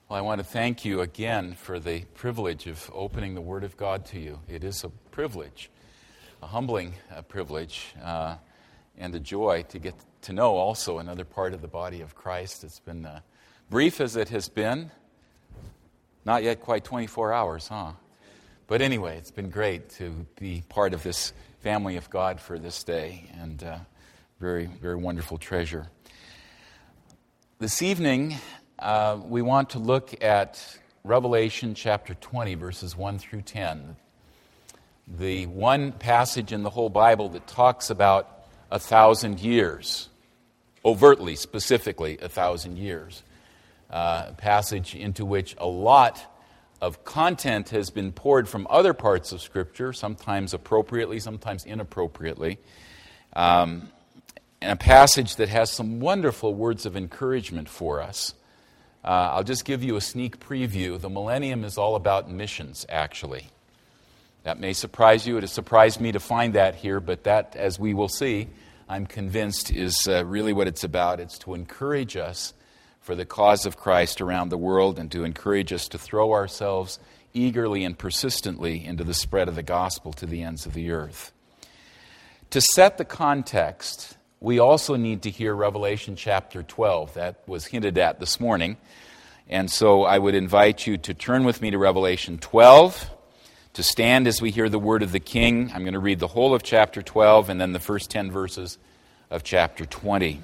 Well, I want to thank you again for the privilege of opening the Word of God to you. It is a privilege, a humbling privilege, and a joy to get to know also another part of the body of Christ. It's been brief as it has been, not yet quite 24 hours, huh? But anyway, it's been great to be part of this family of God for this day, and very, very wonderful treasure. This evening, we want to look at Revelation chapter 20, verses 1 through 10. The one passage in the whole Bible that talks about 1,000 years, overtly, specifically 1,000 years. A passage into which a lot of content has been poured from other parts of Scripture, sometimes appropriately, sometimes inappropriately. And a passage that has some wonderful words of encouragement for us. I'll just give you a sneak preview. The millennium is all about missions, actually. That may surprise you. It has surprised me to find that here, but that, as we will see, I'm convinced is really what it's about. It's to encourage us for the cause of Christ around the world and to encourage us to throw ourselves eagerly and persistently into the spread of the gospel to the ends of the earth. To set the context, we also need to hear Revelation chapter 12. That was hinted at this morning. And so I would invite you to turn with me to Revelation 12, to stand as we hear the word of the King. I'm going to read the whole of chapter 12 and then the first 10 verses of chapter 20.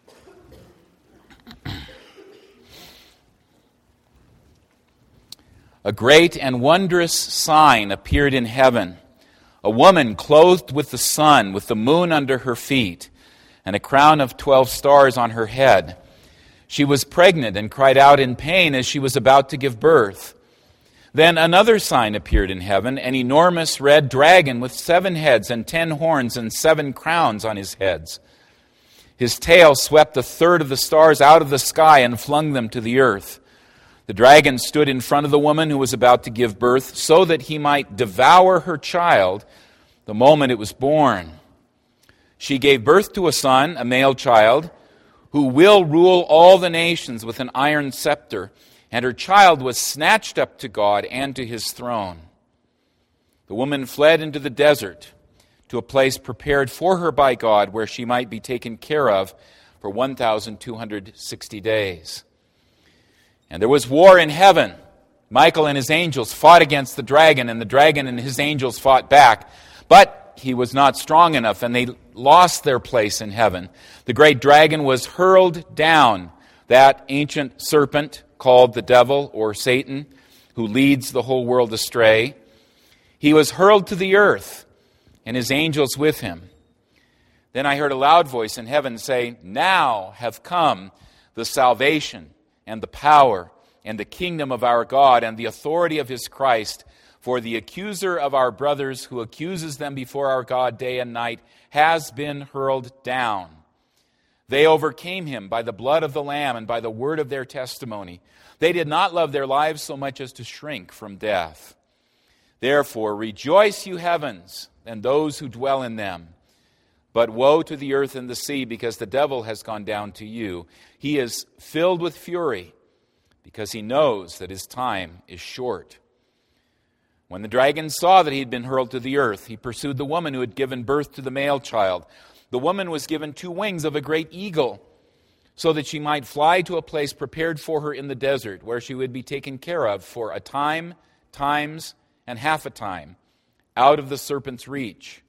A great and wondrous sign appeared in heaven. A woman clothed with the sun, with the moon under her feet, and a crown of 12 stars on her head. She was pregnant and cried out in pain as she was about to give birth. Then another sign appeared in heaven, an enormous red dragon with 7 heads and 10 horns and 7 crowns on his heads. His tail swept a third of the stars out of the sky and flung them to the earth. The dragon stood in front of the woman who was about to give birth so that he might devour her child the moment it was born. She gave birth to a son, a male child, who will rule all the nations with an iron scepter, and her child was snatched up to God and to his throne. The woman fled into the desert to a place prepared for her by God where she might be taken care of for 1,260 days. And there was war in heaven. Michael and his angels fought against the dragon, and the dragon and his angels fought back. But he was not strong enough, and they lost their place in heaven. The great dragon was hurled down, that ancient serpent called the devil or Satan, who leads the whole world astray. He was hurled to the earth, and his angels with him. Then I heard a loud voice in heaven say, "Now have come the salvation and the power and the kingdom of our God and the authority of his Christ. For the accuser of our brothers who accuses them before our God day and night has been hurled down. They overcame him by the blood of the Lamb and by the word of their testimony. They did not love their lives so much as to shrink from death. Therefore rejoice, you heavens, and those who dwell in them. But woe to the earth and the sea, because the devil has gone down to you. He is filled with fury, because he knows that his time is short." When the dragon saw that he had been hurled to the earth, he pursued the woman who had given birth to the male child. The woman was given 2 wings of a great eagle, so that she might fly to a place prepared for her in the desert, where she would be taken care of for a time, times, and half a time, out of the serpent's reach.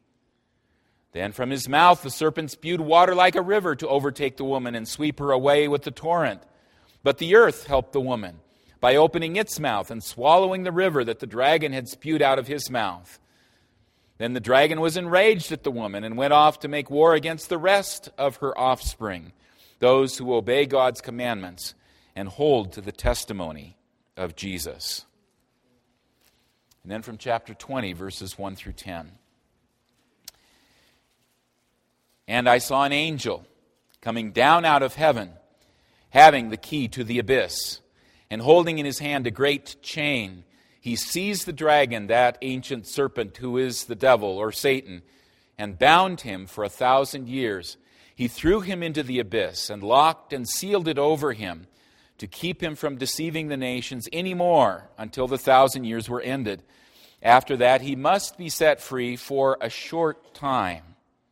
Then from his mouth the serpent spewed water like a river to overtake the woman and sweep her away with the torrent. But the earth helped the woman by opening its mouth and swallowing the river that the dragon had spewed out of his mouth. Then the dragon was enraged at the woman and went off to make war against the rest of her offspring, those who obey God's commandments and hold to the testimony of Jesus. And then from chapter 20, verses 1 through 10. And I saw an angel coming down out of heaven, having the key to the abyss, and holding in his hand a great chain. He seized the dragon, that ancient serpent who is the devil or Satan, and bound him for 1,000 years. He threw him into the abyss and locked and sealed it over him to keep him from deceiving the nations any more until the 1,000 years were ended. After that, he must be set free for a short time.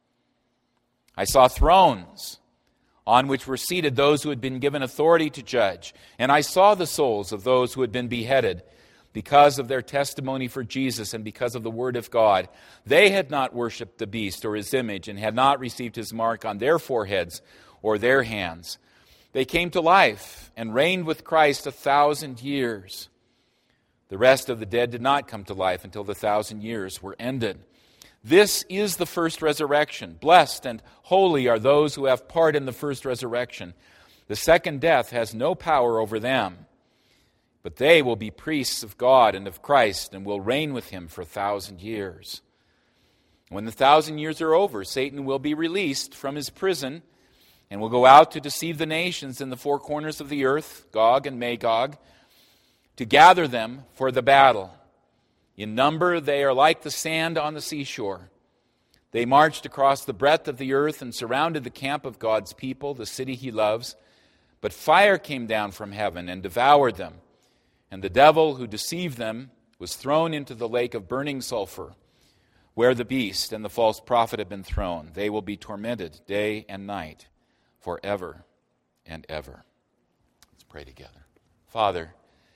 I saw thrones on which were seated those who had been given authority to judge. And I saw the souls of those who had been beheaded because of their testimony for Jesus and because of the word of God. They had not worshipped the beast or his image and had not received his mark on their foreheads or their hands. They came to life and reigned with Christ 1,000 years. The rest of the dead did not come to life until the 1,000 years were ended. This is the first resurrection. Blessed and holy are those who have part in the first resurrection. The second death has no power over them, but they will be priests of God and of Christ and will reign with him for 1,000 years. When the 1,000 years are over, Satan will be released from his prison and will go out to deceive the nations in the four corners of the earth, Gog and Magog, to gather them for the battle. In number, they are like the sand on the seashore. They marched across the breadth of the earth and surrounded the camp of God's people, the city he loves. But fire came down from heaven and devoured them. And the devil who deceived them was thrown into the lake of burning sulfur, where the beast and the false prophet have been thrown. They will be tormented day and night forever and ever. Let's pray together. Father,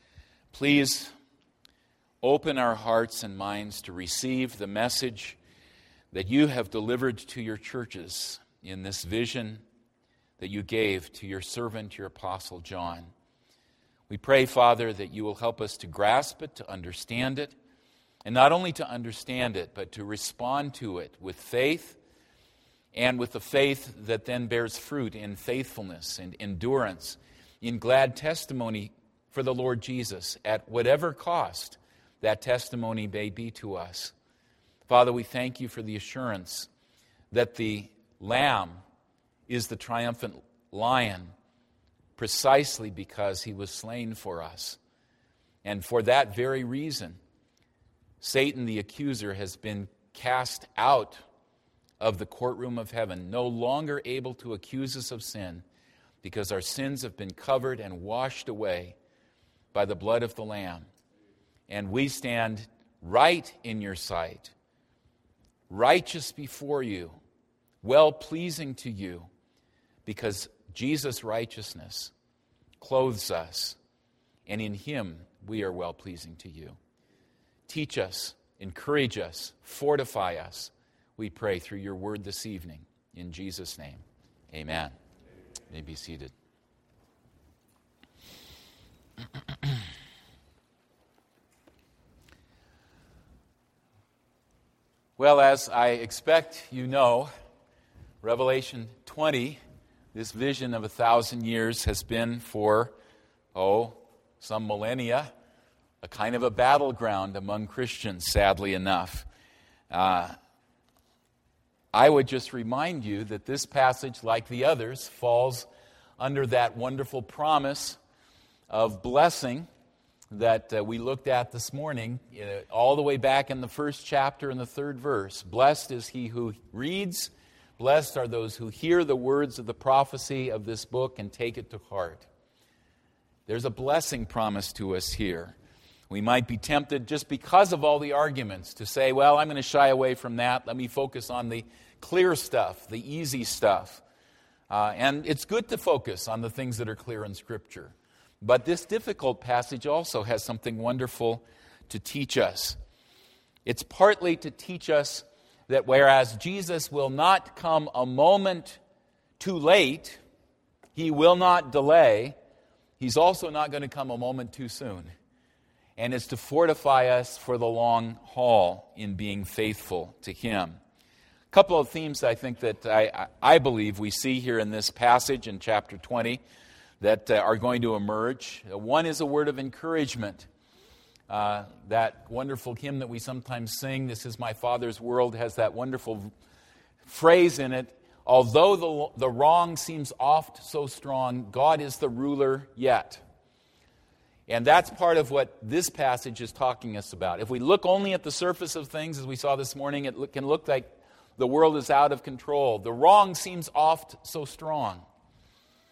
please open our hearts and minds to receive the message that you have delivered to your churches in this vision that you gave to your servant, your apostle John. We pray, Father, that you will help us to grasp it, to understand it, and not only to understand it, but to respond to it with faith, and with the faith that then bears fruit in faithfulness and endurance, in glad testimony for the Lord Jesus, at whatever cost that testimony may be to us. Father, we thank you for the assurance that the Lamb is the triumphant Lion precisely because he was slain for us. And for that very reason, Satan, the accuser, has been cast out of the courtroom of heaven, no longer able to accuse us of sin, because our sins have been covered and washed away by the blood of the Lamb. And we stand right in your sight, righteous before you, well-pleasing to you, because Jesus' righteousness clothes us, and in him we are well-pleasing to you. Teach us, encourage us, fortify us, we pray through your word this evening. In Jesus' name, amen. You may be seated. Well, as I expect you know, Revelation 20, this vision of 1,000 years, has been for, some millennia, a kind of a battleground among Christians, sadly enough. I would just remind you that this passage, like the others, falls under that wonderful promise of blessing that we looked at this morning, all the way back in the first chapter in the third verse. Blessed is he who reads, blessed are those who hear the words of the prophecy of this book and take it to heart. There's a blessing promised to us here. We might be tempted, just because of all the arguments, to say, well, I'm going to shy away from that. Let me focus on the clear stuff, the easy stuff. And it's good to focus on the things that are clear in Scripture. But this difficult passage also has something wonderful to teach us. It's partly to teach us that whereas Jesus will not come a moment too late, he will not delay, he's also not going to come a moment too soon. And it's to fortify us for the long haul in being faithful to him. A couple of themes I think that I believe we see here in this passage in chapter 20 that are going to emerge. One is a word of encouragement. That wonderful hymn that we sometimes sing, "This is my Father's world," has that wonderful phrase in it. Although the wrong seems oft so strong, God is the ruler yet. And that's part of what this passage is talking us about. If we look only at the surface of things, as we saw this morning, it can look like the world is out of control. The wrong seems oft so strong.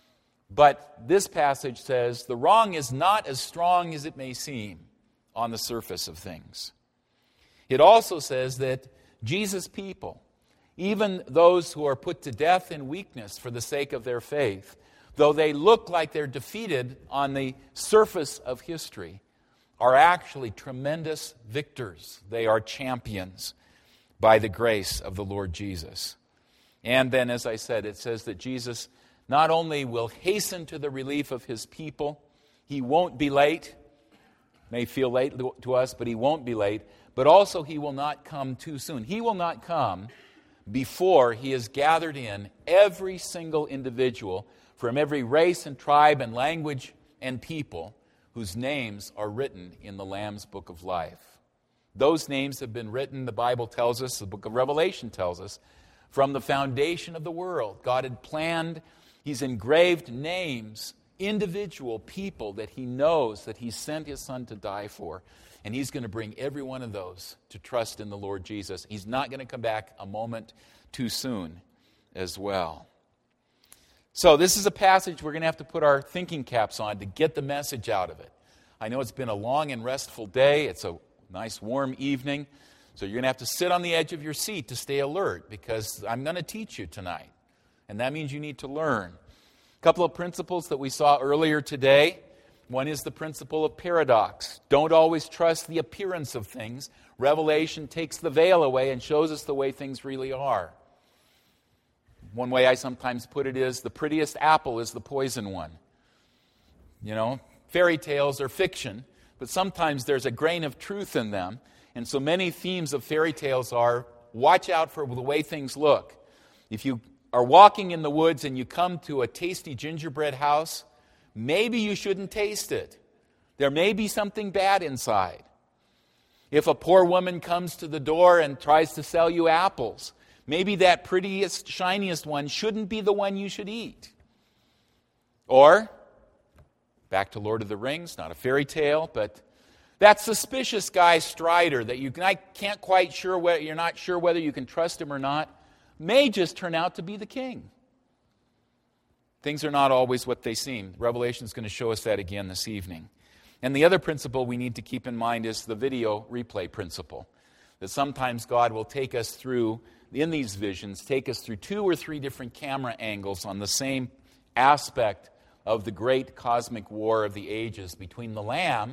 But this passage says the wrong is not as strong as it may seem on the surface of things. It also says that Jesus' people, even those who are put to death in weakness for the sake of their faith, though they look like they're defeated on the surface of history, are actually tremendous victors. They are champions by the grace of the Lord Jesus. And then, as I said, it says that Jesus not only will hasten to the relief of his people, he won't be late, may feel late to us, but he won't be late, but also he will not come too soon. He will not come before he has gathered in every single individual from every race and tribe and language and people whose names are written in the Lamb's Book of Life. Those names have been written, the Bible tells us, the book of Revelation tells us, from the foundation of the world. God had planned, he's engraved names, individual people that he knows that he sent his Son to die for. And he's going to bring every one of those to trust in the Lord Jesus. He's not going to come back a moment too soon as well. So this is a passage we're going to have to put our thinking caps on to get the message out of it. I know it's been a long and restful day. It's a nice warm evening. So you're going to have to sit on the edge of your seat to stay alert because I'm going to teach you tonight. And that means you need to learn. A couple of principles that we saw earlier today. One is the principle of paradox. Don't always trust the appearance of things. Revelation takes the veil away and shows us the way things really are. One way I sometimes put it is the prettiest apple is the poison one. You know, fairy tales are fiction, but sometimes there's a grain of truth in them. And so many themes of fairy tales are watch out for the way things look. If you are walking in the woods and you come to a tasty gingerbread house, maybe you shouldn't taste it. There may be something bad inside. If a poor woman comes to the door and tries to sell you apples, maybe that prettiest, shiniest one shouldn't be the one you should eat. Or, back to Lord of the Rings, not a fairy tale, but that suspicious guy Strider that you're not sure whether you can trust him or not, may just turn out to be the king. Things are not always what they seem. Revelation is going to show us that again this evening. And the other principle we need to keep in mind is the video replay principle. That sometimes God will take us through, in these visions, take us through 2 or 3 different camera angles on the same aspect of the great cosmic war of the ages between the Lamb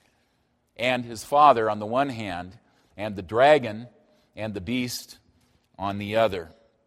and his Father on the one hand, and the dragon and the beast on the other.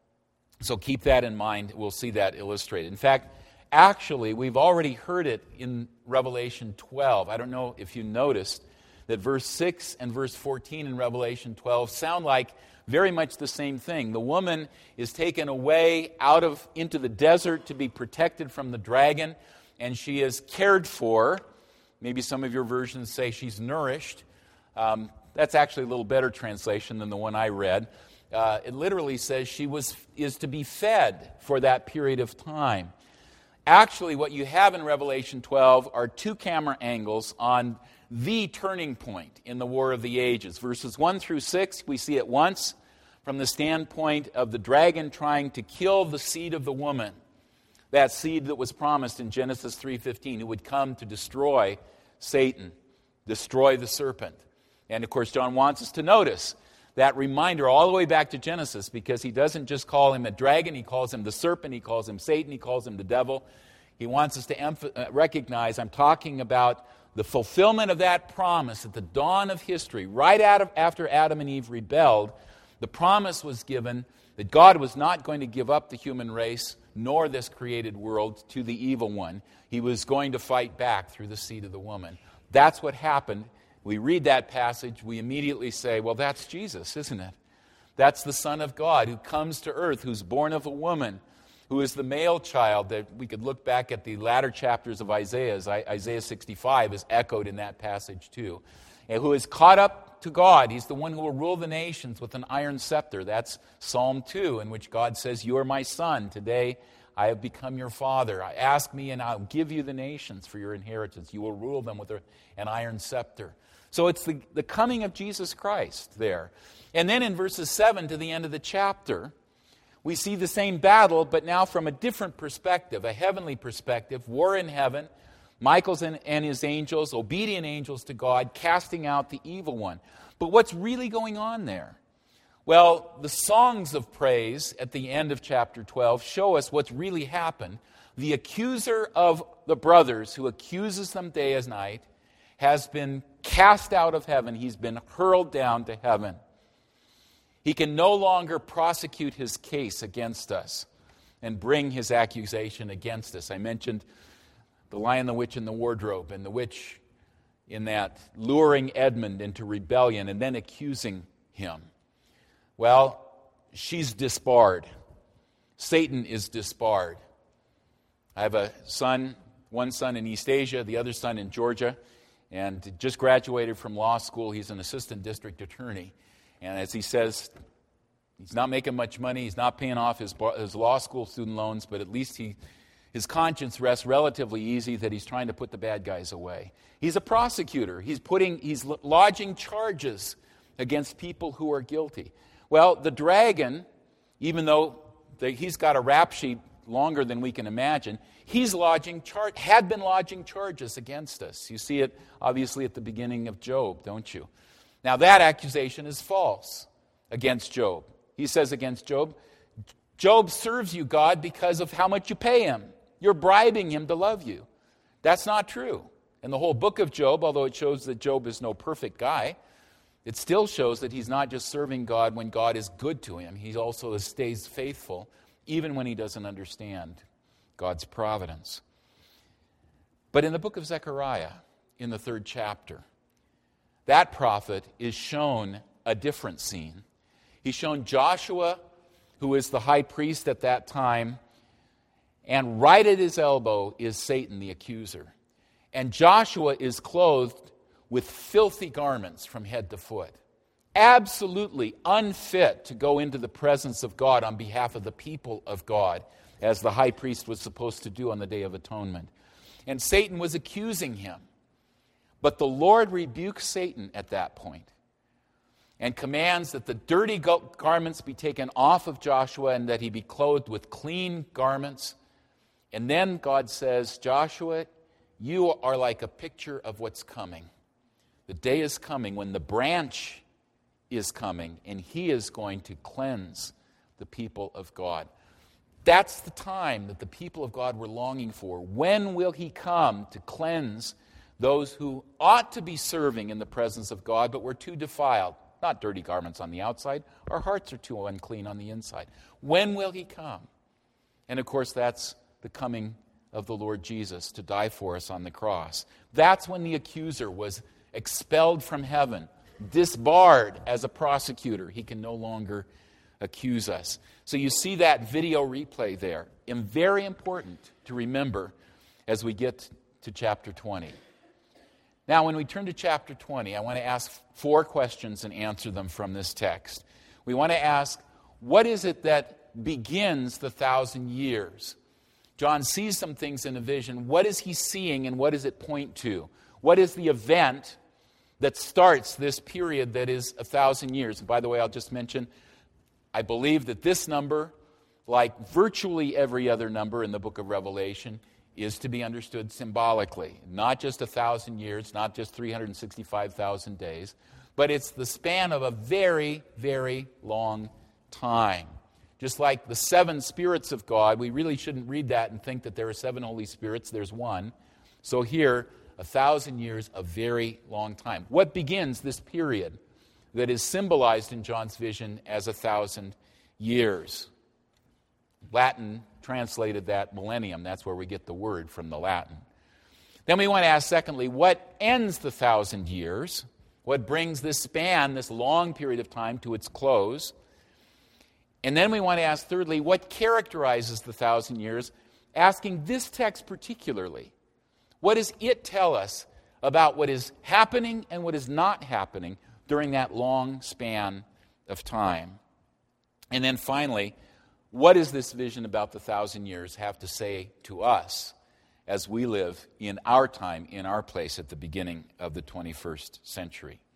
So keep that in mind. We'll see that illustrated. In fact, actually, we've already heard it in Revelation 12. I don't know if you noticed that verse 6 and verse 14 in Revelation 12 sound like very much the same thing. The woman is taken away into the desert to be protected from the dragon, and she is cared for. Maybe some of your versions say she's nourished. That's actually a little better translation than the one I read. It literally says she is to be fed for that period of time. Actually, what you have in Revelation 12 are 2 camera angles on the turning point in the War of the Ages. Verses 1 through 6, we see it once from the standpoint of the dragon trying to kill the seed of the woman, that seed that was promised in Genesis 3:15, who would come to destroy Satan, destroy the serpent. And of course, John wants us to notice that reminder all the way back to Genesis, because he doesn't just call him a dragon, he calls him the serpent, he calls him Satan, he calls him the devil. He wants us to recognize I'm talking about the fulfillment of that promise at the dawn of history, right after Adam and Eve rebelled. The promise was given that God was not going to give up the human race nor this created world to the evil one. He was going to fight back through the seed of the woman. That's what happened. We read that passage, we immediately say, well, that's Jesus, isn't it? That's the Son of God who comes to earth, who's born of a woman, who is the male child. That we could look back at the latter chapters of Isaiah. Isaiah 65 is echoed in that passage too. And who is caught up to God. He's the one who will rule the nations with an iron scepter. That's Psalm 2, in which God says, you are my son. Today I have become your father. Ask me and I'll give you the nations for your inheritance. You will rule them with an iron scepter. So it's the coming of Jesus Christ there. And then in verses 7 to the end of the chapter, we see the same battle, but now from a different perspective, a heavenly perspective, war in heaven, Michael and his angels, obedient angels to God, casting out the evil one. But what's really going on there? Well, the songs of praise at the end of chapter 12 show us what's really happened. The accuser of the brothers, who accuses them day and night, has been cast out of heaven. He's been hurled down to heaven. He can no longer prosecute his case against us and bring his accusation against us. I mentioned the Lion, the Witch, and the Wardrobe, and the witch in that luring Edmund into rebellion and then accusing him. Well, she's disbarred. Satan is disbarred. I have a son, one son in East Asia, the other son in Georgia, and just graduated from law school. He's an assistant district attorney. And as he says, he's not making much money. He's not paying off his law school student loans, but at least his conscience rests relatively easy that he's trying to put the bad guys away. He's a prosecutor. He's lodging charges against people who are guilty. Well, the dragon, even though he's got a rap sheet longer than we can imagine, had been lodging charges against us. You see it obviously at the beginning of Job, don't you? Now that accusation is false against Job. He says against Job, Job serves you, God, because of how much you pay him. You're bribing him to love you. That's not true. And the whole book of Job, although it shows that Job is no perfect guy, it still shows that he's not just serving God when God is good to him. He also stays faithful even when he doesn't understand God's providence. But in the book of Zechariah, in the 3rd chapter, that prophet is shown a different scene. He's shown Joshua, who is the high priest at that time, and right at his elbow is Satan, the accuser. And Joshua is clothed with filthy garments from head to foot, absolutely unfit to go into the presence of God on behalf of the people of God, as the high priest was supposed to do on the Day of Atonement. And Satan was accusing him. But the Lord rebukes Satan at that point and commands that the dirty garments be taken off of Joshua and that he be clothed with clean garments. And then God says, Joshua, you are like a picture of what's coming. The day is coming when the branch is coming and he is going to cleanse the people of God. That's the time that the people of God were longing for. When will he come to cleanse those who ought to be serving in the presence of God, but were too defiled? Not dirty garments on the outside. Our hearts are too unclean on the inside. When will he come? And of course, that's the coming of the Lord Jesus to die for us on the cross. That's when the accuser was expelled from heaven, disbarred as a prosecutor. He can no longer accuse us. So you see that video replay there. And very important to remember as we get to chapter 20. Now, when we turn to chapter 20, I want to ask 4 questions and answer them from this text. We want to ask, what is it that begins the 1,000 years? John sees some things in a vision. What is he seeing and what does it point to? What is the event that starts this period that is 1,000 years? And by the way, I'll just mention, I believe that this number, like virtually every other number in the book of Revelation, is to be understood symbolically. Not just 1,000 years, not just 365,000 days, but it's the span of a very, very long time. Just like the 7 spirits of God, we really shouldn't read that and think that there are 7 Holy Spirits. There's one. So here, 1,000 years, a very long time. What begins this period that is symbolized in John's vision as 1,000 years? Latin translated that millennium. That's where we get the word from the Latin. Then we want to ask, secondly, what ends the 1,000 years? What brings this span, this long period of time, to its close? And then we want to ask, thirdly, what characterizes the 1,000 years? Asking this text particularly, what does it tell us about what is happening and what is not happening during that long span of time? And then finally, what does this vision about the 1,000 years have to say to us as we live in our time, in our place at the beginning of the 21st century?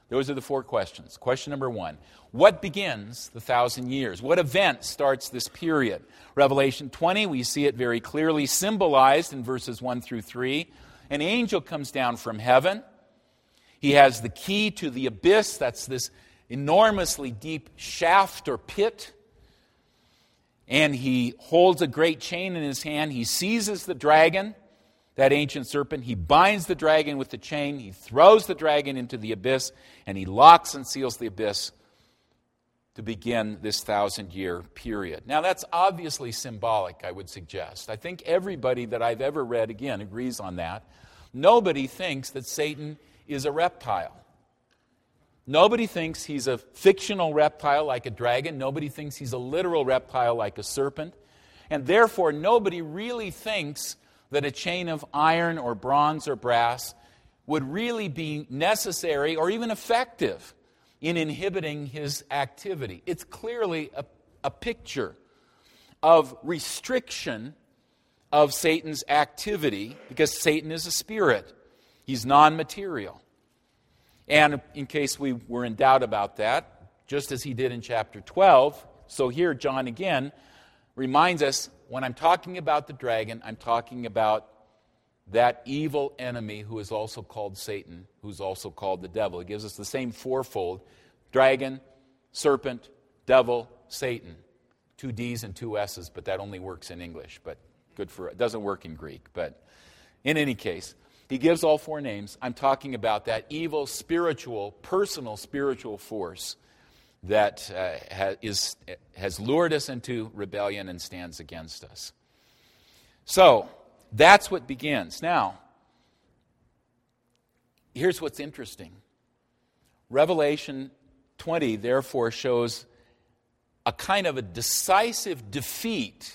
Those are the four questions. Question number 1, what begins the 1,000 years? What event starts this period? Revelation 20, we see it very clearly symbolized in verses 1 through 3. An angel comes down from heaven. He has the key to the abyss. That's this enormously deep shaft or pit. And he holds a great chain in his hand. He seizes the dragon, that ancient serpent. He binds the dragon with the chain. He throws the dragon into the abyss. And he locks and seals the abyss to begin this 1,000-year period. Now, that's obviously symbolic, I would suggest. I think everybody that I've ever read, again, agrees on that. Nobody thinks that Satan is a reptile. Nobody thinks he's a fictional reptile like a dragon. Nobody thinks he's a literal reptile like a serpent. And therefore, nobody really thinks that a chain of iron or bronze or brass would really be necessary or even effective in inhibiting his activity. It's clearly a picture of restriction of Satan's activity because Satan is a spirit. He's non-material. And in case we were in doubt about that, just as he did in chapter 12, so here John again reminds us, when I'm talking about the dragon, I'm talking about that evil enemy who is also called Satan, who's also called the devil. It gives us the same fourfold: dragon, serpent, devil, Satan. 2 D's and 2 S's, but that only works in English. But good for it. Doesn't work in Greek. But in any case, he gives all 4 names. I'm talking about that evil, spiritual, personal spiritual force that has lured us into rebellion and stands against us. So, that's what begins. Now, here's what's interesting. Revelation 20, therefore, shows a kind of a decisive defeat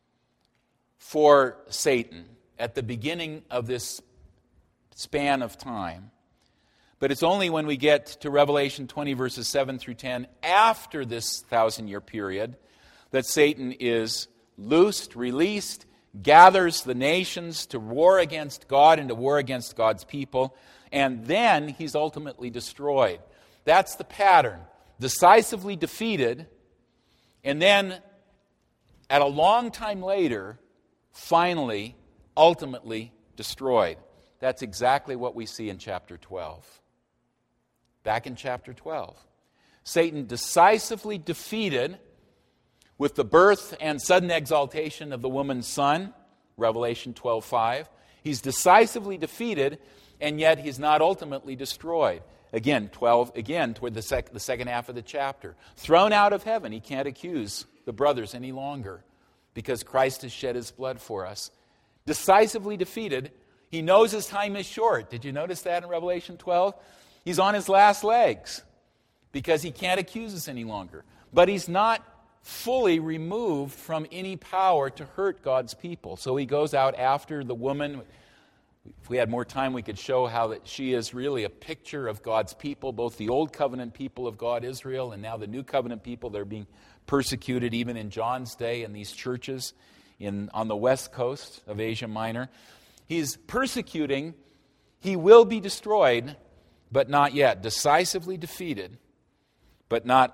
for Satan at the beginning of this span of time. But it's only when we get to Revelation 20, verses 7 through 10, after this 1,000-year period, that Satan is loosed, released, gathers the nations to war against God and to war against God's people, and then he's ultimately destroyed. That's the pattern. Decisively defeated, and then at a long time later, finally, ultimately destroyed. That's exactly what we see in chapter 12. Back in chapter 12. Satan decisively defeated with the birth and sudden exaltation of the woman's son, Revelation 12:5. He's decisively defeated, and yet he's not ultimately destroyed. Again, toward the second half of the chapter. Thrown out of heaven, he can't accuse the brothers any longer because Christ has shed his blood for us. Decisively defeated. He knows his time is short. Did you notice that in Revelation 12? He's on his last legs because he can't accuse us any longer. But he's not fully removed from any power to hurt God's people. So he goes out after the woman. If we had more time, we could show how that she is really a picture of God's people, both the Old Covenant people of God, Israel, and now the New Covenant people. They're being persecuted even in John's day in these churches on the west coast of Asia Minor. He's persecuting. He will be destroyed, but not yet. Decisively defeated, but not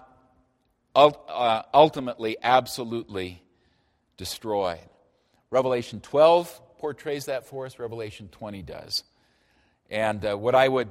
ultimately, absolutely destroyed. Revelation 12 portrays that for us. Revelation 20 does. And what I would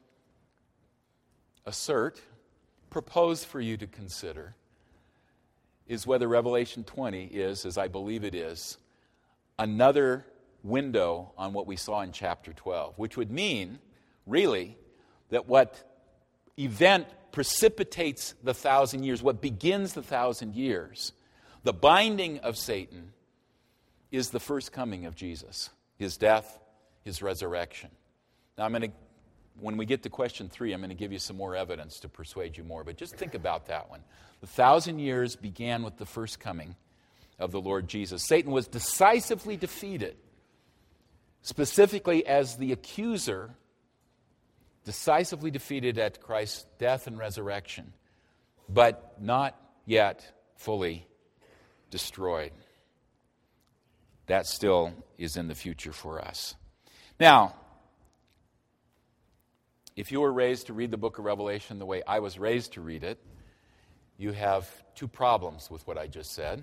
propose for you to consider, is whether Revelation 20 is, as I believe it is, another window on what we saw in chapter 12, which would mean, really, that what event precipitates the 1,000 years, what begins the 1,000 years, the binding of Satan, is the first coming of Jesus, his death, his resurrection. Now, when we get to question 3, I'm going to give you some more evidence to persuade you more, but just think about that one. The 1,000 years began with the first coming of the Lord Jesus. Satan was decisively defeated, specifically as the accuser, decisively defeated at Christ's death and resurrection, but not yet fully destroyed. That still is in the future for us. Now, if you were raised to read the book of Revelation the way I was raised to read it, you have two problems with what I just said.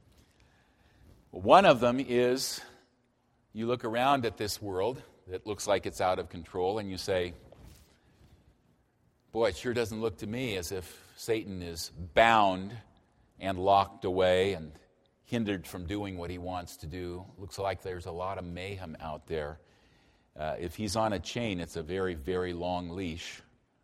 One of them is you look around at this world that looks like it's out of control and you say, boy, it sure doesn't look to me as if Satan is bound and locked away and hindered from doing what he wants to do. Looks like there's a lot of mayhem out there. If he's on a chain, it's a very, very long leash.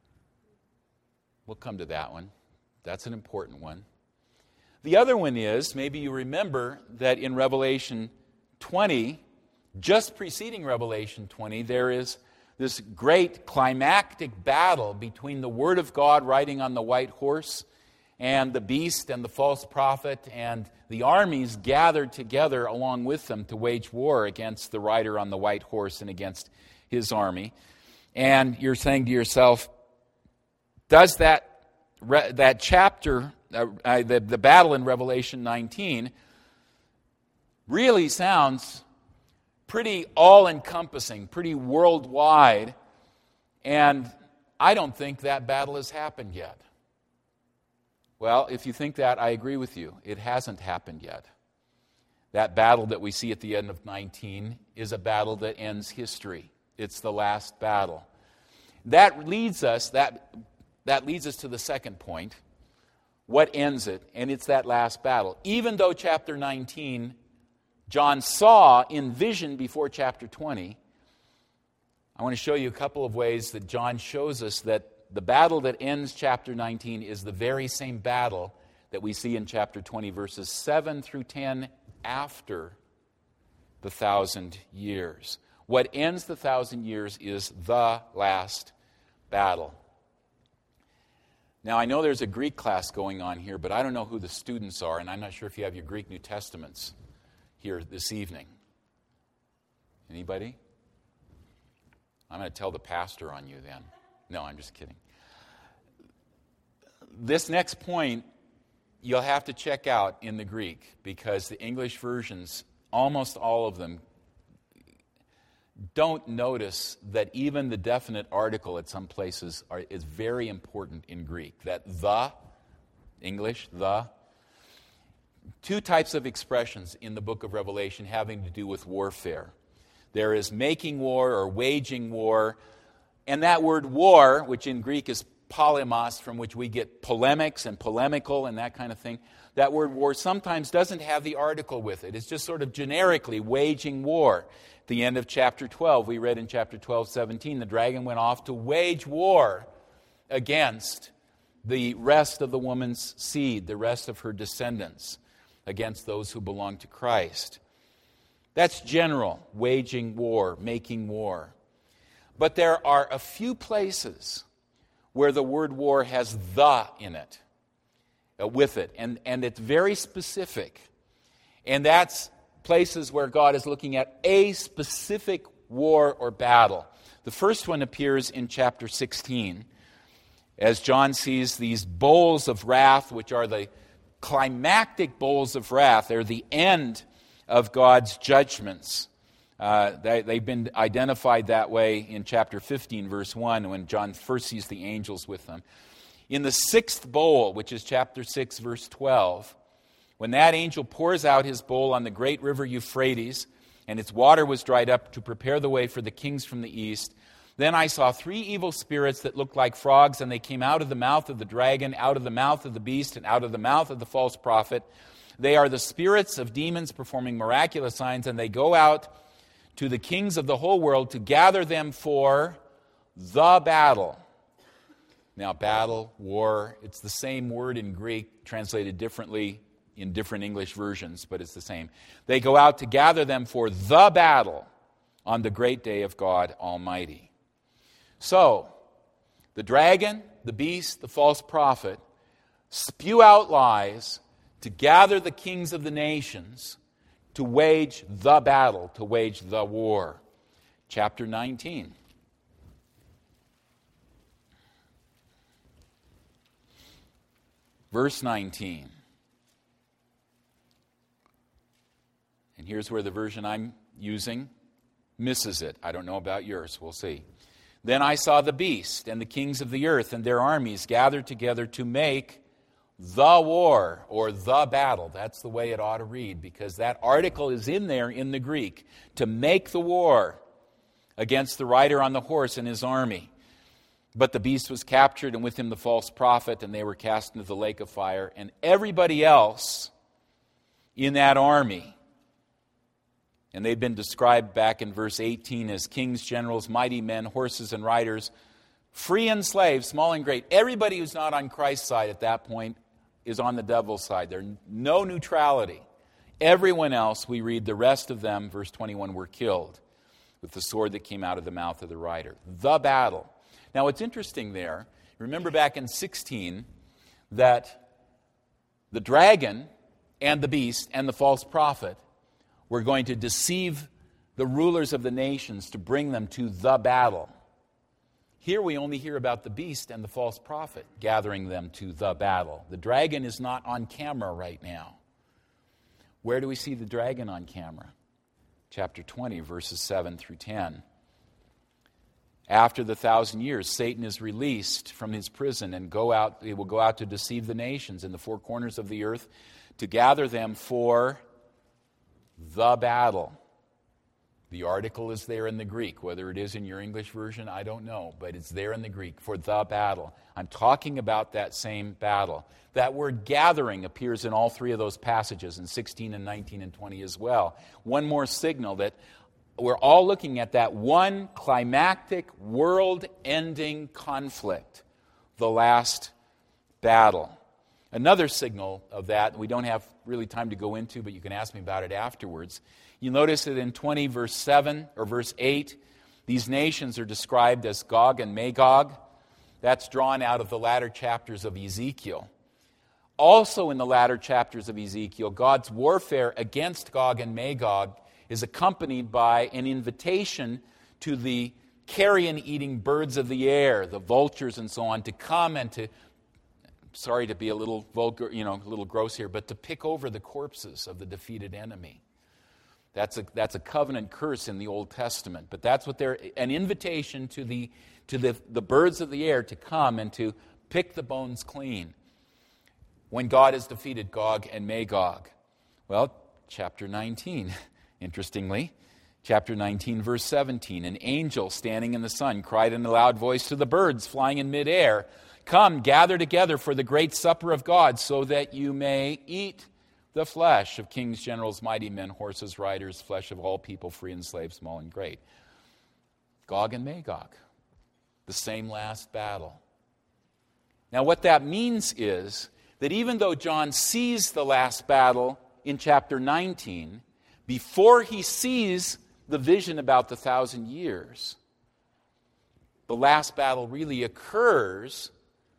We'll come to that one. That's an important one. The other one is, maybe you remember that in Revelation 20, just preceding Revelation 20, there is this great climactic battle between the Word of God riding on the white horse and the beast and the false prophet, and the armies gathered together along with them to wage war against the rider on the white horse and against his army. And you're saying to yourself, does that chapter, the battle in Revelation 19, really sounds pretty all-encompassing, pretty worldwide, and I don't think that battle has happened yet. Well, if you think that, I agree with you. It hasn't happened yet. That battle that we see at the end of 19 is a battle that ends history. It's the last battle. That leads us to the second point. What ends it? And it's that last battle. Even though chapter 19, John saw in vision before chapter 20, I want to show you a couple of ways that John shows us that the battle that ends chapter 19 is the very same battle that we see in chapter 20, verses 7 through 10, after the 1,000 years. What ends the 1,000 years is the last battle. Now, I know there's a Greek class going on here, but I don't know who the students are, and I'm not sure if you have your Greek New Testaments here this evening. Anybody? I'm going to tell the pastor on you then. No, I'm just kidding. This next point you'll have to check out in the Greek, because the English versions, almost all of them, don't notice that even the definite article at some places is very important in Greek. That the, English, the. Two types of expressions in the book of Revelation having to do with warfare. There is making war or waging war, and that word war, which in Greek is polemos, from which we get polemics and polemical and that kind of thing, that word war sometimes doesn't have the article with it. It's just sort of generically waging war. At the end of chapter 12, we read in chapter 12:17, the dragon went off to wage war against the rest of the woman's seed, the rest of her descendants, against those who belong to Christ. That's general, waging war, making war. But there are a few places where the word war has the in it, with it, and it's very specific. And that's places where God is looking at a specific war or battle. The first one appears in chapter 16, as John sees these bowls of wrath, which are the climactic bowls of wrath. They're the end of God's judgments. They've been identified that way in chapter 15, verse 1, when John first sees the angels with them. In the sixth bowl, which is chapter 6, verse 12, when that angel pours out his bowl on the great river Euphrates, and its water was dried up to prepare the way for the kings from the east, then I saw three evil spirits that looked like frogs, and they came out of the mouth of the dragon, out of the mouth of the beast, and out of the mouth of the false prophet. They are the spirits of demons performing miraculous signs, and they go out to the kings of the whole world to gather them for the battle. Now, battle, war, it's the same word in Greek, translated differently in different English versions, but it's the same. They go out to gather them for the battle on the great day of God Almighty. So, the dragon, the beast, the false prophet spew out lies to gather the kings of the nations to wage the battle, to wage the war. Chapter 19. Verse 19. And here's where the version I'm using misses it. I don't know about yours. We'll see. Then I saw the beast and the kings of the earth and their armies gathered together to make the war, or the battle. That's the way it ought to read, because that article is in there in the Greek. To make the war against the rider on the horse and his army. But the beast was captured, and with him the false prophet, and they were cast into the lake of fire. And everybody else in that army, and they've been described back in verse 18 as kings, generals, mighty men, horses and riders, free and slave, small and great. Everybody who's not on Christ's side at that point is on the devil's side. There's no neutrality. Everyone else, we read, the rest of them, verse 21, were killed with the sword that came out of the mouth of the rider. The battle. Now, what's interesting there, remember back in 16 that the dragon and the beast and the false prophet were going to deceive the rulers of the nations to bring them to the battle. Here we only hear about the beast and the false prophet gathering them to the battle. The dragon is not on camera right now. Where do we see the dragon on camera? Chapter 20, verses 7 through 10. After the 1,000 years, Satan is released from his prison and he will go out to deceive the nations in the four corners of the earth to gather them for the battle. The article is there in the Greek. Whether it is in your English version, I don't know, but it's there in the Greek for the battle. I'm talking about that same battle. That word gathering appears in all three of those passages, in 16 and 19 and 20 as well. One more signal that we're all looking at that one climactic, world-ending conflict, the last battle. Another signal of that, we don't have really time to go into, but you can ask me about it afterwards. You notice that in 20 verse 7 or verse 8, these nations are described as Gog and Magog. That's drawn out of the latter chapters of Ezekiel. Also in the latter chapters of Ezekiel, God's warfare against Gog and Magog is accompanied by an invitation to the carrion-eating birds of the air, the vultures and so on, to come and to, sorry to be a little vulgar, a little gross here, but to pick over the corpses of the defeated enemy. That's a covenant curse in the Old Testament, but that's what an invitation to the birds of the air to come and to pick the bones clean when God has defeated Gog and Magog. Well, chapter 19, interestingly, chapter 19, verse 17, an angel standing in the sun cried in a loud voice to the birds flying in midair, "Come, gather together for the great supper of God, so that you may eat the flesh of kings, generals, mighty men, horses, riders, flesh of all people, free and slave, small and great." Gog and Magog, the same last battle. Now what that means is that even though John sees the last battle in chapter 19, before he sees the vision about the 1,000 years, the last battle really occurs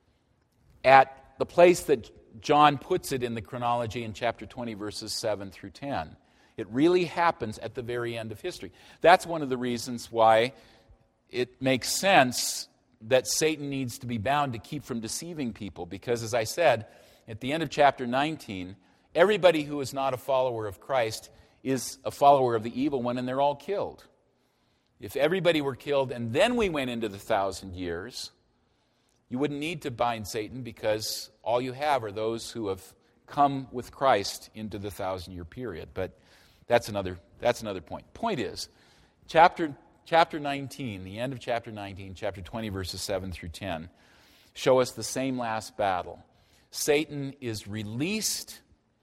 at the place that John puts it in the chronology in chapter 20, verses 7 through 10. It really happens at the very end of history. That's one of the reasons why it makes sense that Satan needs to be bound to keep from deceiving people, because, as I said, at the end of chapter 19, everybody who is not a follower of Christ is a follower of the evil one, and they're all killed. If everybody were killed and then we went into the 1,000 years, you wouldn't need to bind Satan, because all you have are those who have come with Christ into the 1,000-year period. But that's another point. Point is, chapter 19, the end of chapter 19, chapter 20, verses 7 through 10, show us the same last battle. Satan is released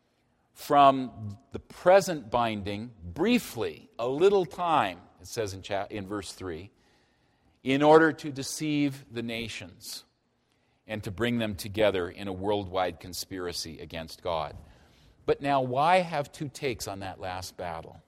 from the present binding briefly, a little time, it says in verse 3, in order to deceive the nations and to bring them together in a worldwide conspiracy against God. But now, why have two takes on that last battle?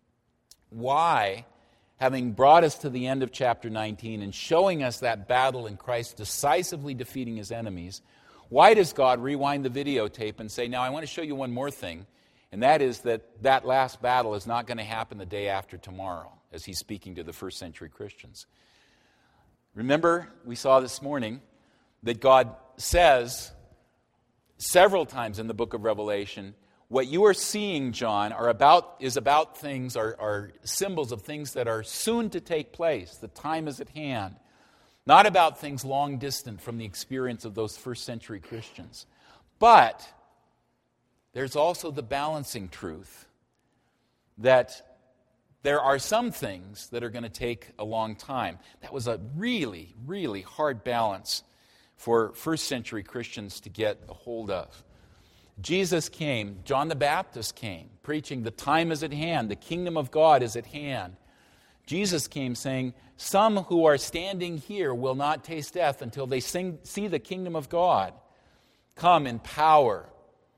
Why, having brought us to the end of chapter 19 and showing us that battle in Christ decisively defeating his enemies, why does God rewind the videotape and say, now I want to show you one more thing, and that is that last battle is not going to happen the day after tomorrow, as he's speaking to the first century Christians. Remember, we saw this morning that God says several times in the book of Revelation, what you are seeing, John, is about things, are symbols of things that are soon to take place. The time is at hand. not about things long distant from the experience of those first century Christians. But there's also the balancing truth that there are some things that are going to take a long time. That was a really, really hard balance for first century Christians to get a hold of. Jesus came, John the Baptist came, preaching the time is at hand, the kingdom of God is at hand. Jesus came saying, some who are standing here will not taste death until they see the kingdom of God come in power.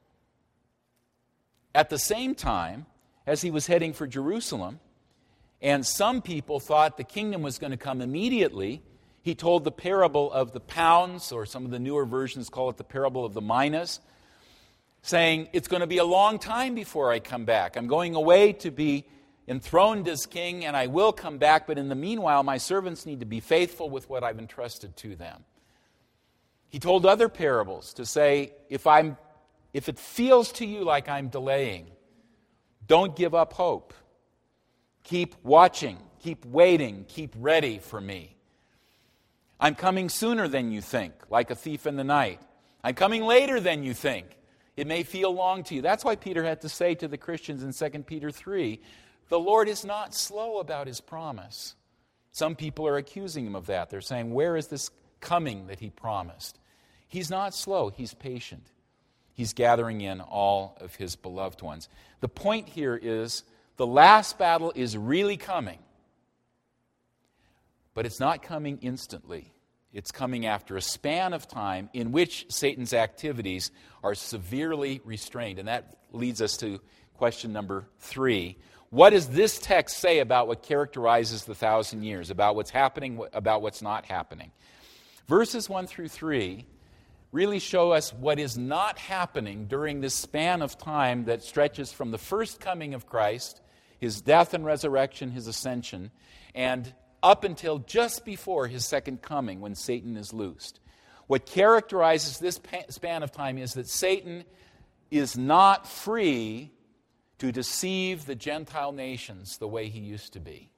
At the same time, as he was heading for Jerusalem, and some people thought the kingdom was going to come immediately, he told the parable of the pounds, or some of the newer versions call it the parable of the minas, saying, it's going to be a long time before I come back. I'm going away to be enthroned as king, and I will come back, but in the meanwhile, my servants need to be faithful with what I've entrusted to them. He told other parables to say, if it feels to you like I'm delaying, don't give up hope. Keep watching, keep waiting, keep ready for me. I'm coming sooner than you think, like a thief in the night. I'm coming later than you think. It may feel long to you. That's why Peter had to say to the Christians in 2 Peter 3, the Lord is not slow about his promise. Some people are accusing him of that. They're saying, where is this coming that he promised? He's not slow. He's patient. He's gathering in all of his beloved ones. The point here is the last battle is really coming. But it's not coming instantly. It's coming after a span of time in which Satan's activities are severely restrained. And that leads us to question number 3. What does this text say about what characterizes the 1,000 years, about what's happening, about what's not happening? Verses 1 through 3 really show us what is not happening during this span of time that stretches from the first coming of Christ, his death and resurrection, his ascension, and up until just before his second coming when Satan is loosed. What characterizes this span of time is that Satan is not free to deceive the Gentile nations the way he used to be.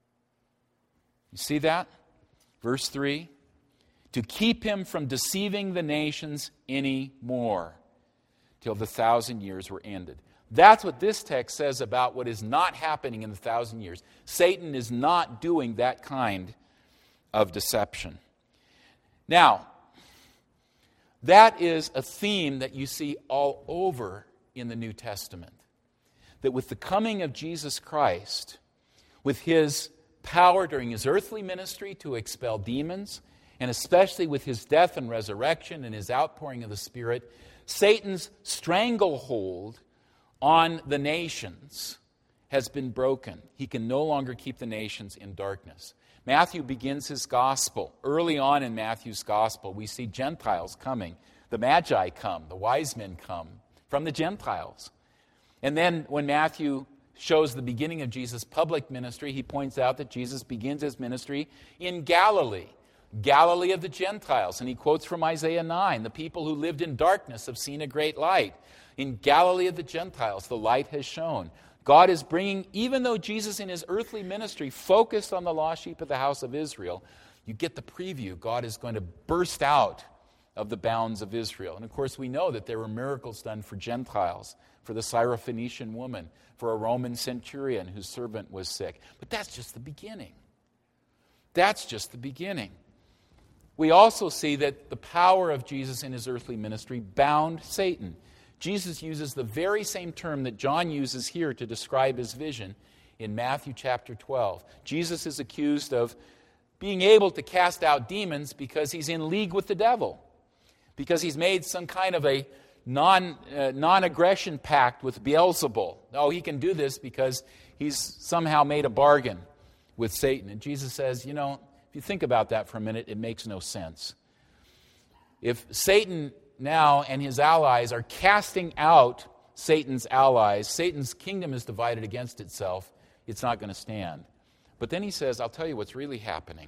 You see that? Verse 3. To keep him from deceiving the nations anymore till the 1,000 years were ended. That's what this text says about what is not happening in the 1,000 years. Satan is not doing that kind of deception. Now, that is a theme that you see all over in the New Testament. That with the coming of Jesus Christ, with his power during his earthly ministry to expel demons, and especially with his death and resurrection and his outpouring of the Spirit, Satan's stranglehold on the nations has been broken. He can no longer keep the nations in darkness. Matthew begins his gospel. Early on in Matthew's gospel, we see Gentiles coming. The Magi come, the wise men come from the Gentiles. And then when Matthew shows the beginning of Jesus' public ministry, he points out that Jesus begins his ministry in Galilee. Galilee of the Gentiles. And he quotes from Isaiah 9, the people who lived in darkness have seen a great light. In Galilee of the Gentiles, the light has shone. God is bringing, even though Jesus in his earthly ministry focused on the lost sheep of the house of Israel, you get the preview. God is going to burst out of the bounds of Israel. And of course we know that there were miracles done for Gentiles, for the Syrophoenician woman, for a Roman centurion whose servant was sick. But that's just the beginning. That's just the beginning. We also see that the power of Jesus in his earthly ministry bound Satan. Jesus uses the very same term that John uses here to describe his vision in Matthew chapter 12. Jesus is accused of being able to cast out demons because he's in league with the devil, because he's made some kind of a non-aggression pact with Beelzebul. Oh, he can do this because he's somehow made a bargain with Satan. And Jesus says, if you think about that for a minute, it makes no sense. If Satan now and his allies are casting out Satan's allies, Satan's kingdom is divided against itself, it's not going to stand. But then he says, I'll tell you what's really happening.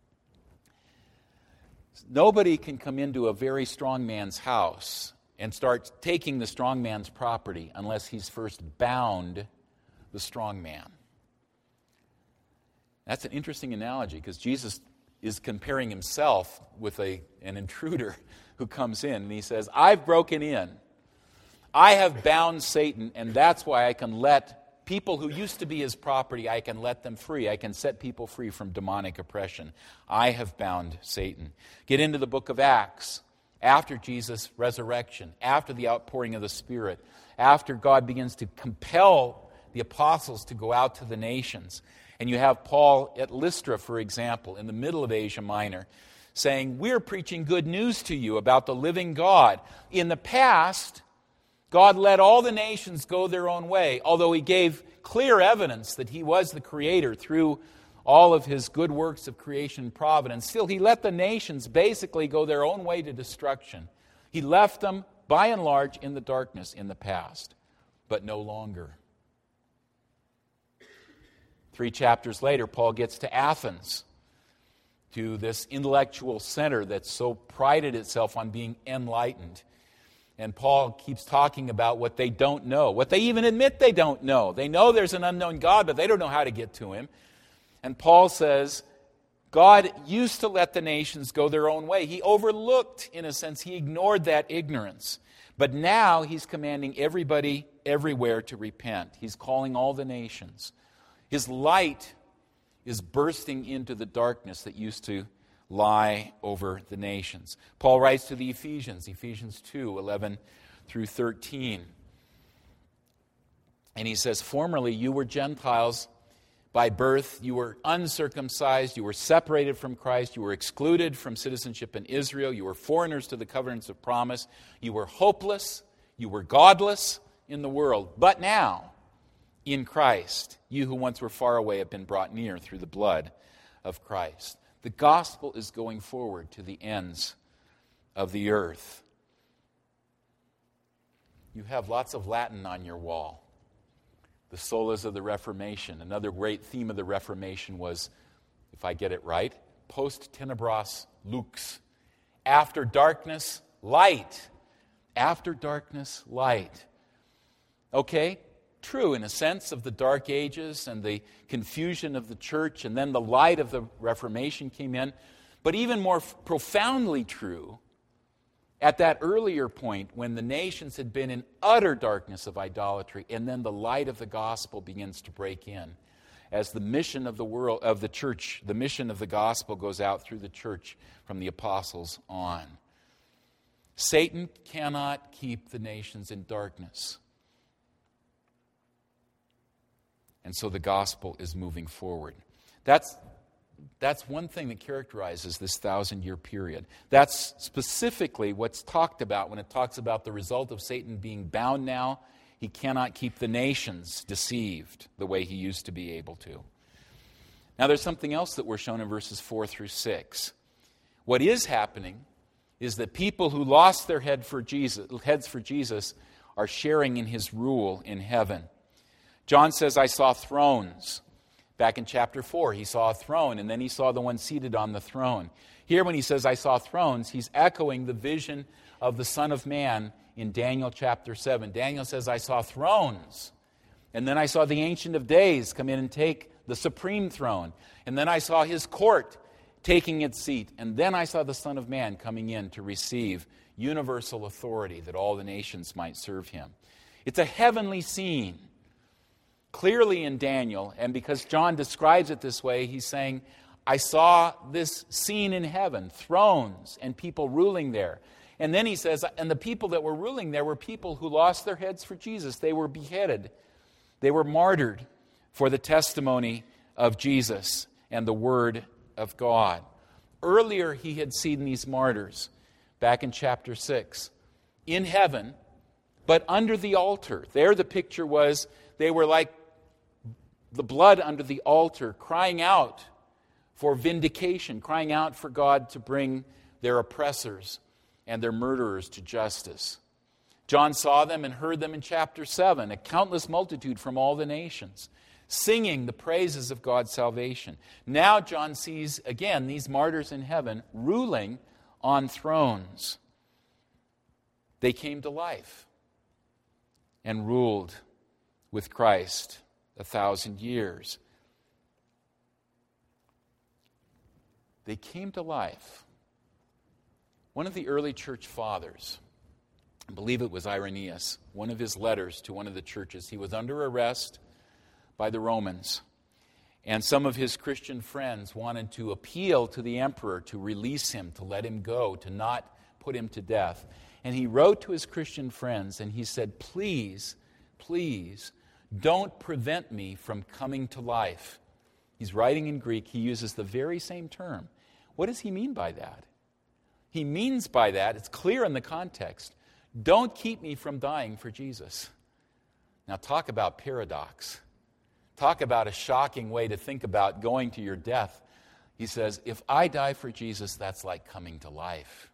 Nobody can come into a very strong man's house and start taking the strong man's property unless he's first bound the strong man. That's an interesting analogy because Jesus is comparing himself with an intruder who comes in, and he says, I've broken in. I have bound Satan, and that's why I can let people who used to be his property, I can let them free. I can set people free from demonic oppression. I have bound Satan. Get into the book of Acts. After Jesus' resurrection, after the outpouring of the Spirit, after God begins to compel the apostles to go out to the nations. And you have Paul at Lystra, for example, in the middle of Asia Minor, saying, we're preaching good news to you about the living God. In the past, God let all the nations go their own way, although he gave clear evidence that he was the creator through all of his good works of creation and providence. Still, he let the nations basically go their own way to destruction. He left them, by and large, in the darkness in the past, but no longer. 3 chapters later, Paul gets to Athens, to this intellectual center that so prided itself on being enlightened. And Paul keeps talking about what they don't know, what they even admit they don't know. They know there's an unknown God, but they don't know how to get to him. And Paul says, God used to let the nations go their own way. He overlooked, in a sense, he ignored that ignorance. But now he's commanding everybody everywhere to repent. He's calling all the nations. His light is bursting into the darkness that used to lie over the nations. Paul writes to the Ephesians, Ephesians 2, 11 through 13. And he says, formerly you were Gentiles by birth, you were uncircumcised, you were separated from Christ, you were excluded from citizenship in Israel, you were foreigners to the covenants of promise, you were hopeless, you were godless in the world. But now, in Christ, you who once were far away have been brought near through the blood of Christ. The gospel is going forward to the ends of the earth. You have lots of Latin on your wall. The solas of the Reformation. Another great theme of the Reformation was, if I get it right, post tenebras lux. After darkness, light. After darkness, light. Okay? True in a sense of the Dark Ages and the confusion of the church, and then the light of the Reformation came in. But even more profoundly true at that earlier point when the nations had been in utter darkness of idolatry, and then the light of the gospel begins to break in as the mission of the world, of the church, the mission of the gospel goes out through the church from the apostles on. Satan cannot keep the nations in darkness. And so the gospel is moving forward. That's one thing that characterizes this 1,000-year period. That's specifically what's talked about when it talks about the result of Satan being bound now. He cannot keep the nations deceived the way he used to be able to. Now there's something else that we're shown in verses 4 through 6. What is happening is that people who lost their heads for Jesus are sharing in his rule in heaven. John says, I saw thrones. Back in chapter 4, he saw a throne, and then he saw the one seated on the throne. Here, when he says, I saw thrones, he's echoing the vision of the Son of Man in Daniel chapter 7. Daniel says, I saw thrones. And then I saw the Ancient of Days come in and take the supreme throne. And then I saw his court taking its seat. And then I saw the Son of Man coming in to receive universal authority that all the nations might serve him. It's a heavenly scene. Clearly in Daniel, and because John describes it this way, he's saying, I saw this scene in heaven, thrones and people ruling there. And then he says, and the people that were ruling there were people who lost their heads for Jesus. They were beheaded. They were martyred for the testimony of Jesus and the Word of God. Earlier, he had seen these martyrs, back in chapter 6, in heaven, but under the altar. There the picture was, they were like the blood under the altar, crying out for vindication, crying out for God to bring their oppressors and their murderers to justice. John saw them and heard them in chapter 7, a countless multitude from all the nations, singing the praises of God's salvation. Now John sees, again, these martyrs in heaven ruling on thrones. They came to life and ruled with Christ 1,000 years. They came to life. One of the early church fathers, I believe it was Irenaeus, one of his letters to one of the churches, he was under arrest by the Romans. And some of his Christian friends wanted to appeal to the emperor to release him, to let him go, to not put him to death. And he wrote to his Christian friends and he said, please, please, don't prevent me from coming to life. He's writing in Greek. He uses the very same term. What does he mean by that? He means by that, it's clear in the context, don't keep me from dying for Jesus. Now talk about paradox. Talk about a shocking way to think about going to your death. He says, if I die for Jesus, that's like coming to life.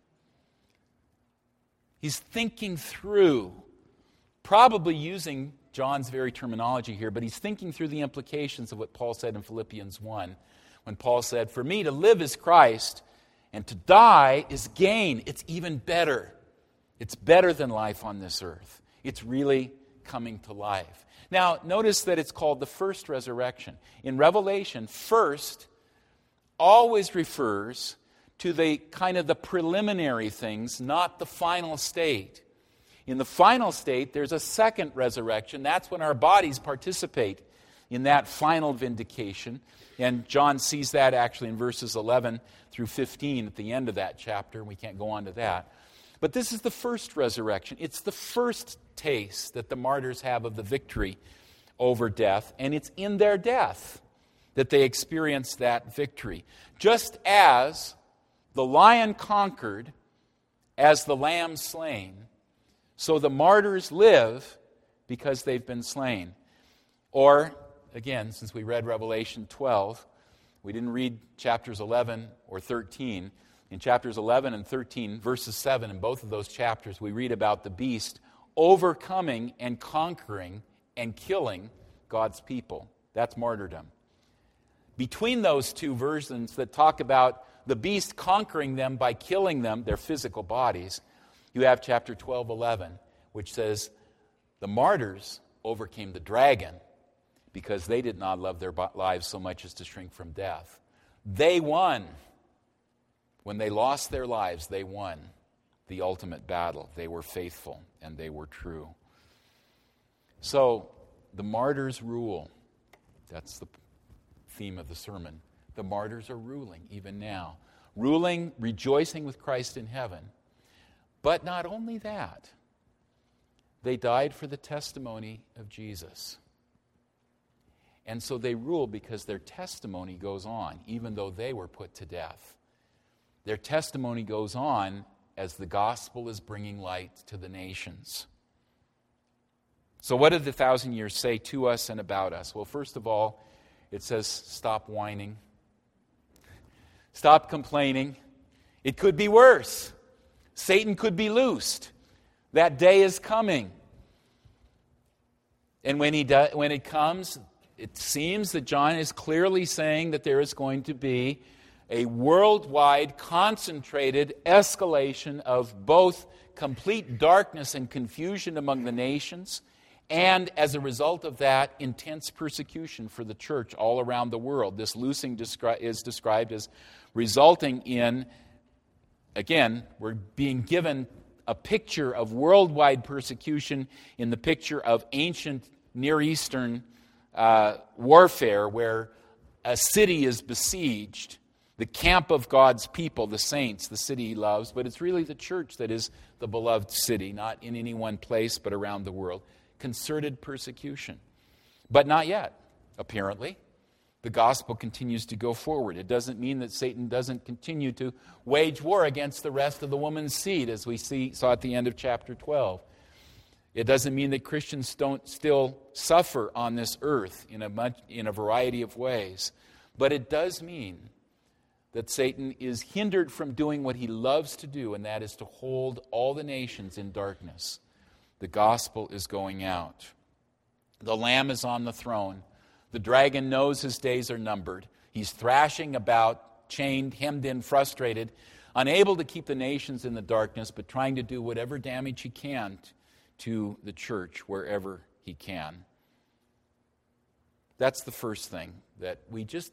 He's thinking through, probably using John's very terminology here, but he's thinking through the implications of what Paul said in Philippians 1, when Paul said, for me to live is Christ, and to die is gain. It's even better. It's better than life on this earth. It's really coming to life. Now, notice that it's called the first resurrection. In Revelation, first always refers to the kind of the preliminary things, not the final state. In the final state, there's a second resurrection. That's when our bodies participate in that final vindication. And John sees that actually in verses 11 through 15 at the end of that chapter. We can't go on to that. But this is the first resurrection. It's the first taste that the martyrs have of the victory over death, and it's in their death that they experience that victory. Just as the lion conquered as the lamb slain, so the martyrs live because they've been slain. Or, again, since we read Revelation 12, we didn't read chapters 11 or 13. In chapters 11 and 13, verses 7, in both of those chapters, we read about the beast overcoming and conquering and killing God's people. That's martyrdom. Between those two versions that talk about the beast conquering them by killing them, their physical bodies, you have chapter 12:11, which says, the martyrs overcame the dragon because they did not love their lives so much as to shrink from death. They won. When they lost their lives, they won the ultimate battle. They were faithful and they were true. So, the martyrs rule. That's the theme of the sermon. The martyrs are ruling even now. Ruling, rejoicing with Christ in heaven. But not only that, they died for the testimony of Jesus. And so they rule because their testimony goes on, even though they were put to death. Their testimony goes on as the gospel is bringing light to the nations. So what did the 1,000 years say to us and about us? Well, first of all, it says stop whining. Stop complaining. It could be worse. Satan could be loosed. That day is coming. And when it comes, it seems that John is clearly saying that there is going to be a worldwide, concentrated escalation of both complete darkness and confusion among the nations, and as a result of that, intense persecution for the church all around the world. This loosing is described as resulting in, again, we're being given a picture of worldwide persecution in the picture of ancient Near Eastern warfare where a city is besieged. The camp of God's people, the saints, the city he loves, but it's really the church that is the beloved city, not in any one place, but around the world. Concerted persecution. But not yet, apparently. The gospel continues to go forward. It doesn't mean that Satan doesn't continue to wage war against the rest of the woman's seed, as we saw at the end of chapter 12. It doesn't mean that Christians don't still suffer on this earth in a variety of ways. But it does mean that Satan is hindered from doing what he loves to do, and that is to hold all the nations in darkness. The gospel is going out. The Lamb is on the throne. The dragon knows his days are numbered. He's thrashing about, chained, hemmed in, frustrated, unable to keep the nations in the darkness, but trying to do whatever damage he can to the church wherever he can. That's the first thing, that we just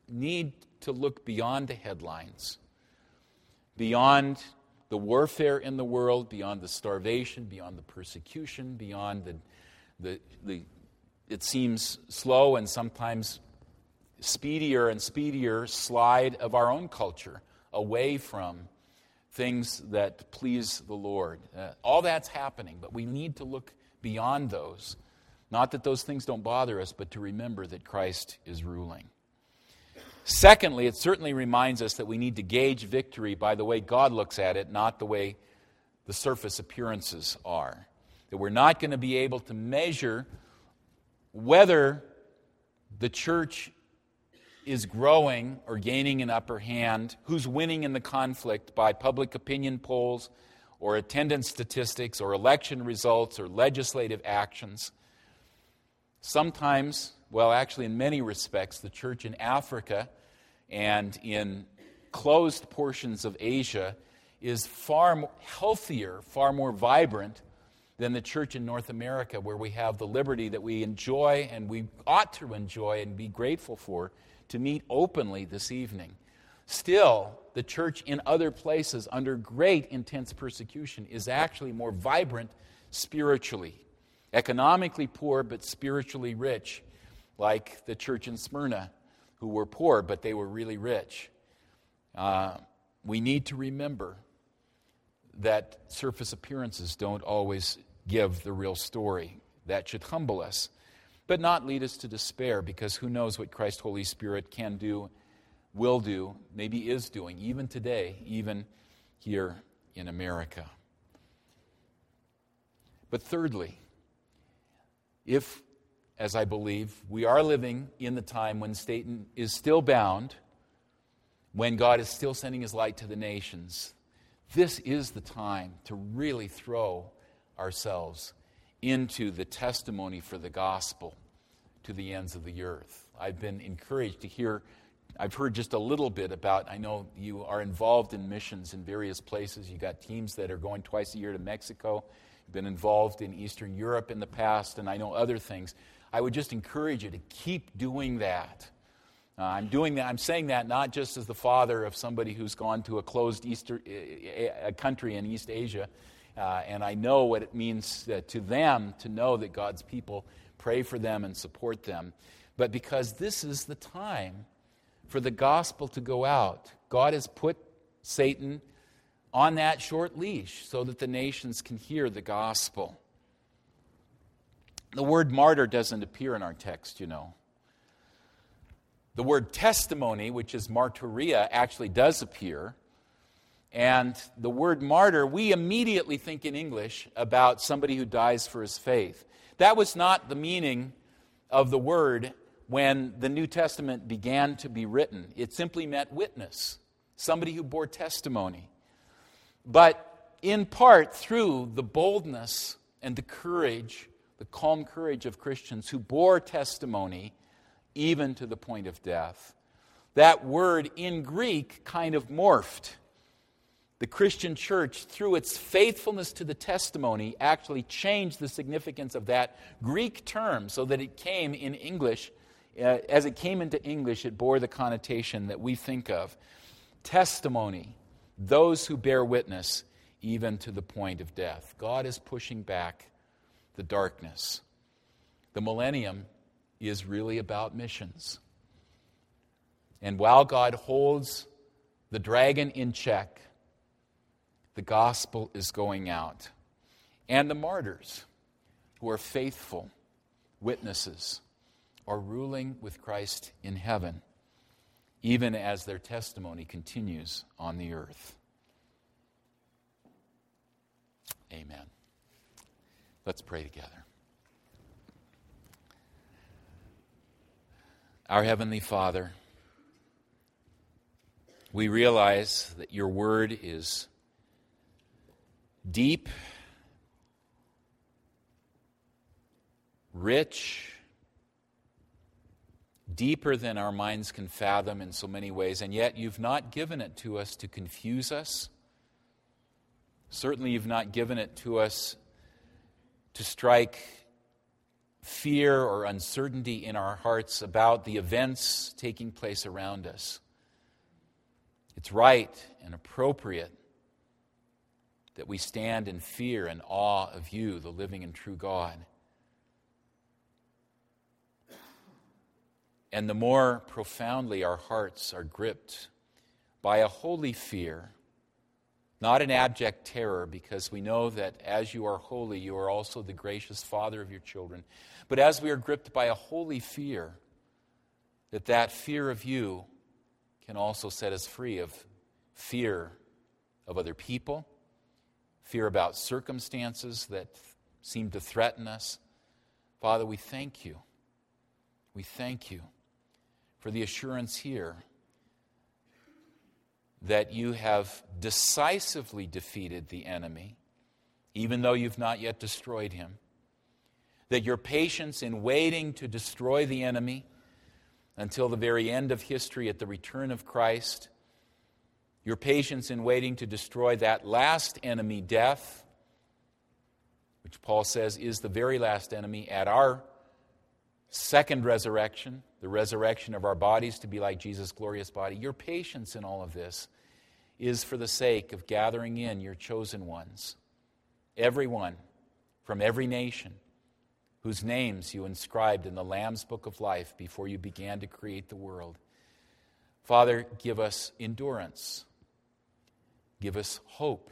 need to look beyond the headlines, beyond the warfare in the world, beyond the starvation, beyond the persecution, beyond the it seems slow and sometimes speedier and speedier slide of our own culture away from things that please the Lord. All that's happening, but we need to look beyond those. Not that those things don't bother us, but to remember that Christ is ruling. Secondly, it certainly reminds us that we need to gauge victory by the way God looks at it, not the way the surface appearances are. That we're not going to be able to measure whether the church is growing or gaining an upper hand, who's winning in the conflict by public opinion polls or attendance statistics or election results or legislative actions. Sometimes, well, actually in many respects, the church in Africa and in closed portions of Asia is far healthier, far more vibrant than the church in North America, where we have the liberty that we enjoy and we ought to enjoy and be grateful for to meet openly this evening. Still, the church in other places under great intense persecution is actually more vibrant spiritually. Economically poor, but spiritually rich, like the church in Smyrna, who were poor, but they were really rich. We need to remember that surface appearances don't always give the real story. That should humble us, but not lead us to despair, because who knows what Christ's Holy Spirit can do, will do, maybe is doing, even today, even here in America. But thirdly, if, as I believe, we are living in the time when Satan is still bound, when God is still sending his light to the nations, this is the time to really throw ourselves into the testimony for the gospel to the ends of the earth. I've been encouraged to hear, I've heard just a little bit about, I know you are involved in missions in various places. You've got teams that are going twice a year to Mexico. You've been involved in Eastern Europe in the past, and I know other things. I would just encourage you to keep doing that. I'm doing that. I'm saying that not just as the father of somebody who's gone to a closed a country in East Asia, and I know what it means to them to know that God's people pray for them and support them, but because this is the time for the gospel to go out. God has put Satan on that short leash so that the nations can hear the gospel. The word martyr doesn't appear in our text, you know. The word testimony, which is martyria, actually does appear. And the word martyr, we immediately think in English about somebody who dies for his faith. That was not the meaning of the word when the New Testament began to be written. It simply meant witness, somebody who bore testimony. But in part through the boldness and the courage, the calm courage of Christians who bore testimony even to the point of death. That word in Greek kind of morphed. The Christian church, through its faithfulness to the testimony, actually changed the significance of that Greek term so that it came in English. As it came into English, it bore the connotation that we think of. Testimony, those who bear witness even to the point of death. God is pushing back the darkness. The millennium is really about missions. And while God holds the dragon in check, the gospel is going out. And the martyrs, who are faithful witnesses, are ruling with Christ in heaven, even as their testimony continues on the earth. Amen. Let's pray together. Our Heavenly Father, we realize that your word is deep, rich, deeper than our minds can fathom in so many ways, and yet you've not given it to us to confuse us. Certainly you've not given it to us to strike fear or uncertainty in our hearts about the events taking place around us. It's right and appropriate that we stand in fear and awe of you, the living and true God. And the more profoundly our hearts are gripped by a holy fear, not an abject terror, because we know that as you are holy, you are also the gracious Father of your children. But as we are gripped by a holy fear, that fear of you can also set us free of fear of other people, fear about circumstances that seem to threaten us. Father, we thank you. We thank you for the assurance here that you have decisively defeated the enemy, even though you've not yet destroyed him. That your patience in waiting to destroy the enemy until the very end of history at the return of Christ, your patience in waiting to destroy that last enemy, death, which Paul says is the very last enemy at our second resurrection, the resurrection of our bodies to be like Jesus' glorious body. Your patience in all of this is for the sake of gathering in your chosen ones, everyone from every nation whose names you inscribed in the Lamb's Book of Life before you began to create the world. Father, give us endurance. Give us hope.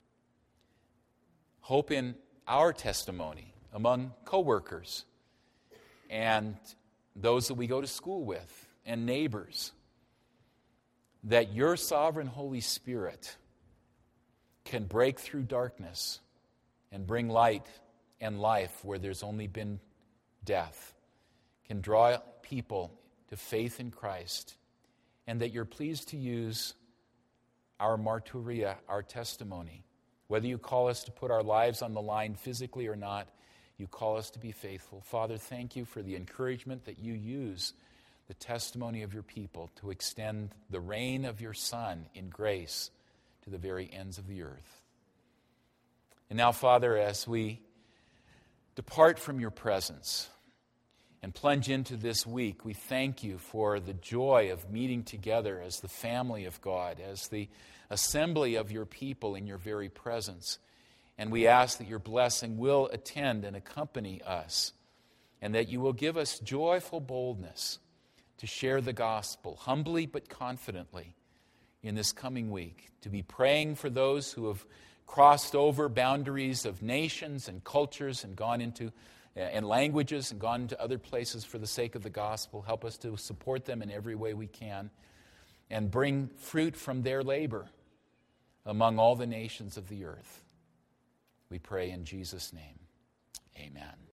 Hope in our testimony among co-workers and those that we go to school with and neighbors, that your sovereign Holy Spirit can break through darkness and bring light and life where there's only been death, can draw people to faith in Christ, and that you're pleased to use our martyria, our testimony. Whether you call us to put our lives on the line physically or not, you call us to be faithful. Father, thank you for the encouragement that you use the testimony of your people to extend the reign of your Son in grace to the very ends of the earth. And now, Father, as we depart from your presence and plunge into this week, we thank you for the joy of meeting together as the family of God, as the assembly of your people in your very presence. And we ask that your blessing will attend and accompany us, and that you will give us joyful boldness to share the gospel, humbly but confidently, in this coming week, to be praying for those who have crossed over boundaries of nations and cultures and gone into and languages and gone into other places for the sake of the gospel. Help us to support them in every way we can and bring fruit from their labor among all the nations of the earth. We pray in Jesus' name. Amen.